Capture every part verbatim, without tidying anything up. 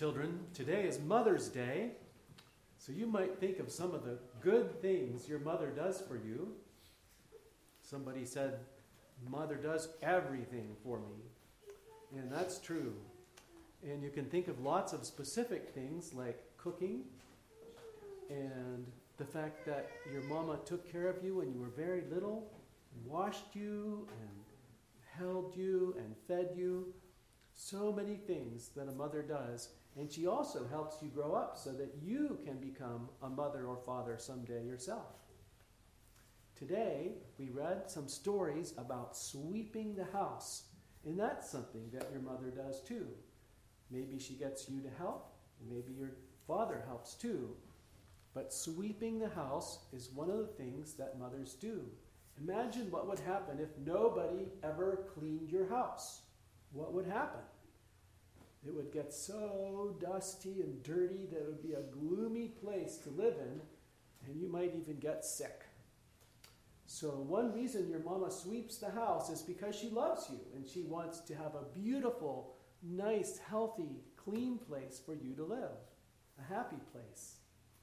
Children, today is Mother's Day, so you might think of some of the good things your mother does for you. Somebody said, Mother does everything for me, and that's true. And you can think of lots of specific things like cooking and the fact that your mama took care of you when you were very little, washed you and held you and fed you. So many things that a mother does. And she also helps you grow up so that you can become a mother or father someday yourself. Today, we read some stories about sweeping the house. And that's something that your mother does too. Maybe she gets you to help. Maybe your father helps too. But sweeping the house is one of the things that mothers do. Imagine what would happen if nobody ever cleaned your house. What would happen? It would get so dusty and dirty that it would be a gloomy place to live in, and you might even get sick. So one reason your mama sweeps the house is because she loves you, and she wants to have a beautiful, nice, healthy, clean place for you to live, a happy place.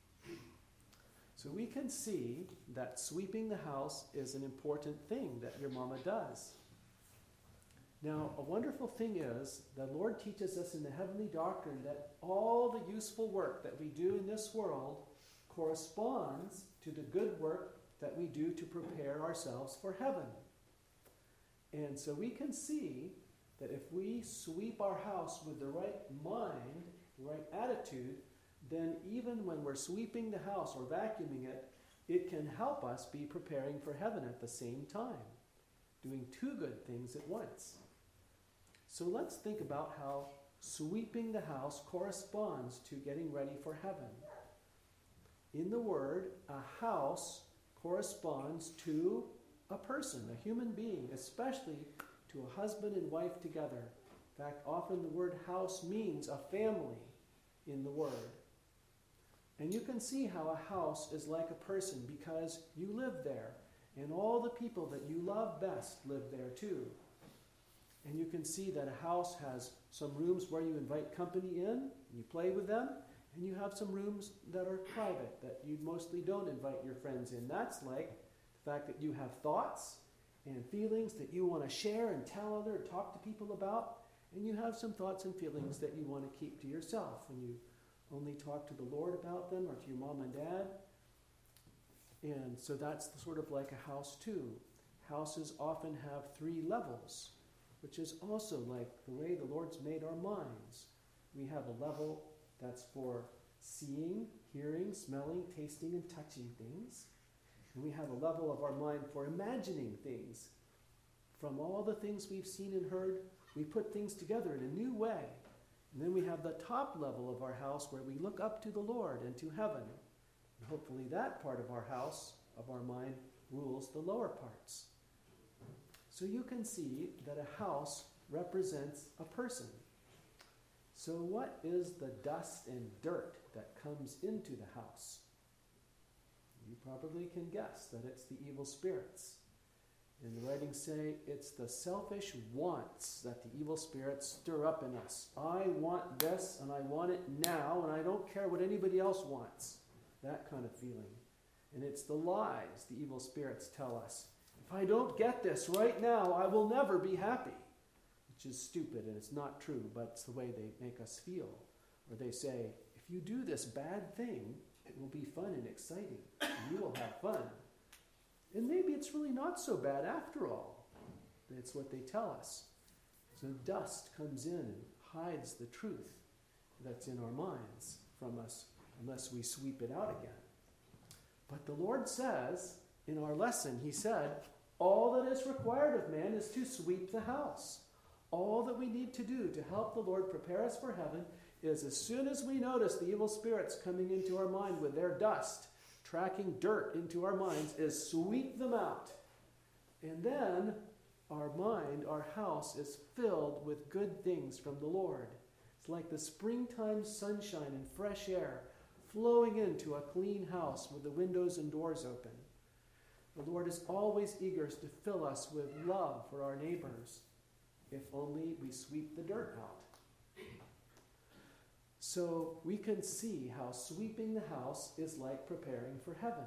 So we can see that sweeping the house is an important thing that your mama does. Now, a wonderful thing is, the Lord teaches us in the heavenly doctrine that all the useful work that we do in this world corresponds to the good work that we do to prepare ourselves for heaven. And so we can see that if we sweep our house with the right mind, the right attitude, then even when we're sweeping the house or vacuuming it, it can help us be preparing for heaven at the same time, doing two good things at once. So let's think about how sweeping the house corresponds to getting ready for heaven. In the Word, a house corresponds to a person, a human being, especially to a husband and wife together. In fact, often the word house means a family in the Word. And you can see how a house is like a person because you live there, and all the people that you love best live there too. And you can see that a house has some rooms where you invite company in, and you play with them, and you have some rooms that are private, that you mostly don't invite your friends in. That's like the fact that you have thoughts and feelings that you want to share and tell other, talk to people about, and you have some thoughts and feelings that you want to keep to yourself, and you only talk to the Lord about them or to your mom and dad. And so that's sort of like a house too. Houses often have three levels, which is also like the way the Lord's made our minds. We have a level that's for seeing, hearing, smelling, tasting, and touching things. And we have a level of our mind for imagining things. From all the things we've seen and heard, we put things together in a new way. And then we have the top level of our house where we look up to the Lord and to heaven. And hopefully that part of our house, of our mind, rules the lower parts. So you can see that a house represents a person. So what is the dust and dirt that comes into the house? You probably can guess that it's the evil spirits. And the writings say it's the selfish wants that the evil spirits stir up in us. I want this and I want it now and I don't care what anybody else wants. That kind of feeling. And it's the lies the evil spirits tell us. If I don't get this right now, I will never be happy. Which is stupid and it's not true, but it's the way they make us feel. Or they say, if you do this bad thing, it will be fun and exciting. And you will have fun. And maybe it's really not so bad after all. That's what they tell us. So dust comes in and hides the truth that's in our minds from us unless we sweep it out again. But the Lord says, in our lesson, He said, all that is required of man is to sweep the house. All that we need to do to help the Lord prepare us for heaven is as soon as we notice the evil spirits coming into our mind with their dust, tracking dirt into our minds, is sweep them out. And then our mind, our house, is filled with good things from the Lord. It's like the springtime sunshine and fresh air flowing into a clean house with the windows and doors open. The Lord is always eager to fill us with love for our neighbors, if only we sweep the dirt out. So So we can see how sweeping the house is like preparing for heaven.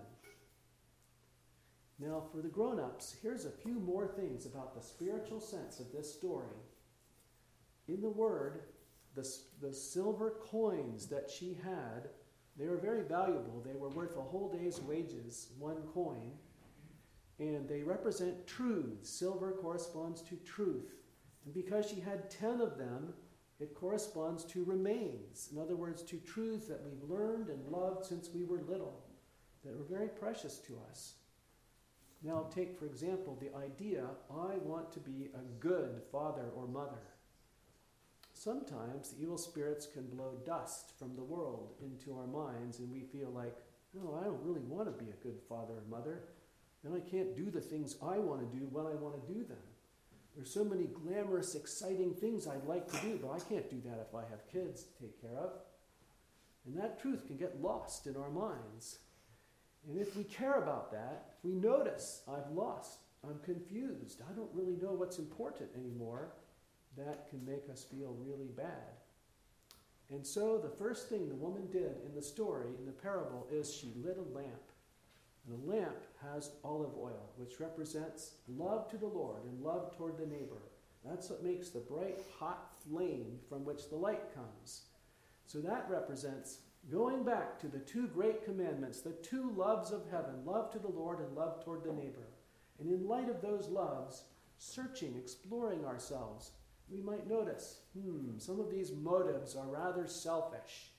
Now, for the grown-ups, here's a few more things about the spiritual sense of this story. In the Word, the, the silver coins that she had, they were very valuable. They were worth a whole day's wages, one coin. And they represent truths. Silver corresponds to truth. And because she had ten of them, it corresponds to remains. In other words, to truths that we've learned and loved since we were little, that were very precious to us. Now take, for example, the idea, I want to be a good father or mother. Sometimes the evil spirits can blow dust from the world into our minds, and we feel like, no, I don't really want to be a good father or mother. And I can't do the things I want to do when I want to do them. There's so many glamorous, exciting things I'd like to do, but I can't do that if I have kids to take care of. And that truth can get lost in our minds. And if we care about that, if we notice, I've lost, I'm confused, I don't really know what's important anymore, that can make us feel really bad. And so the first thing the woman did in the story, in the parable, is she lit a lamp. And the lamp has olive oil, which represents love to the Lord and love toward the neighbor. That's what makes the bright, hot flame from which the light comes. So that represents going back to the two great commandments, the two loves of heaven, love to the Lord and love toward the neighbor. And in light of those loves, searching, exploring ourselves, we might notice, hmm, some of these motives are rather selfish.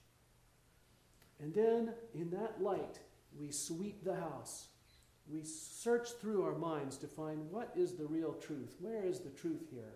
And then, in that light, we sweep the house. We search through our minds to find what is the real truth. Where is the truth here?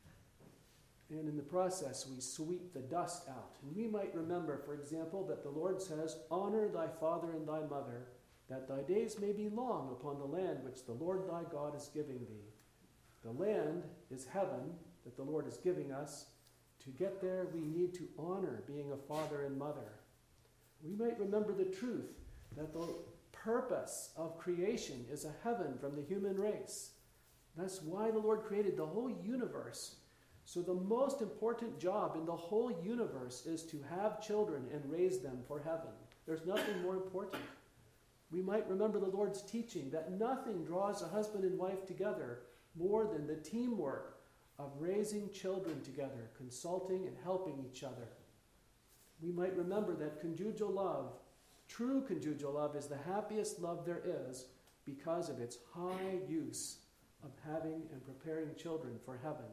And in the process, we sweep the dust out. And we might remember, for example, that the Lord says, honor thy father and thy mother, that thy days may be long upon the land which the Lord thy God is giving thee. The land is heaven that the Lord is giving us. To get there, we need to honor being a father and mother. We might remember the truth that the purpose of creation is a heaven from the human race. That's why the Lord created the whole universe. So the most important job in the whole universe is to have children and raise them for heaven. There's nothing more important. We might remember the Lord's teaching that nothing draws a husband and wife together more than the teamwork of raising children together, consulting and helping each other. We might remember that conjugal love, true conjugal love, is the happiest love there is because of its high use of having and preparing children for heaven.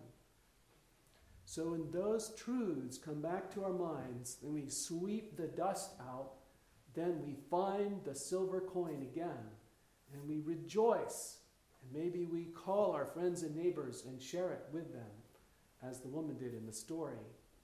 So when those truths come back to our minds and we sweep the dust out, then we find the silver coin again and we rejoice. And maybe we call our friends and neighbors and share it with them, as the woman did in the story.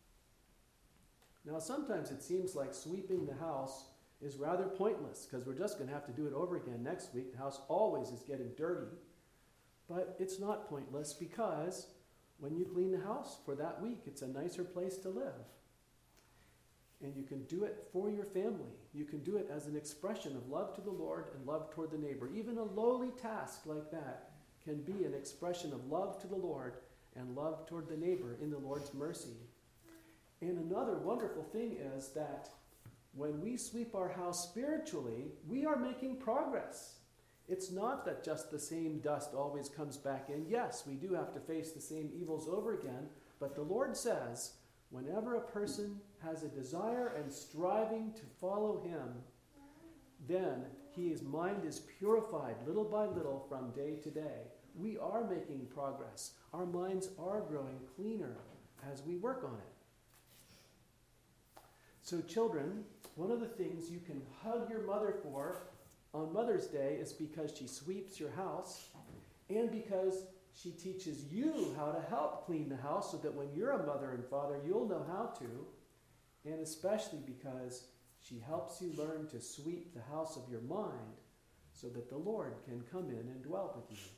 Now sometimes it seems like sweeping the house is rather pointless because we're just going to have to do it over again next week. The house always is getting dirty. But it's not pointless because when you clean the house for that week, it's a nicer place to live. And you can do it for your family. You can do it as an expression of love to the Lord and love toward the neighbor. Even a lowly task like that can be an expression of love to the Lord and love toward the neighbor in the Lord's mercy. And another wonderful thing is that when we sweep our house spiritually, we are making progress. It's not that just the same dust always comes back in. Yes, we do have to face the same evils over again, but the Lord says, whenever a person has a desire and striving to follow him, then his mind is purified little by little from day to day. We are making progress. Our minds are growing cleaner as we work on it. So children, one of the things you can hug your mother for on Mother's Day is because she sweeps your house and because she teaches you how to help clean the house so that when you're a mother and father, you'll know how to. And especially because she helps you learn to sweep the house of your mind so that the Lord can come in and dwell with you.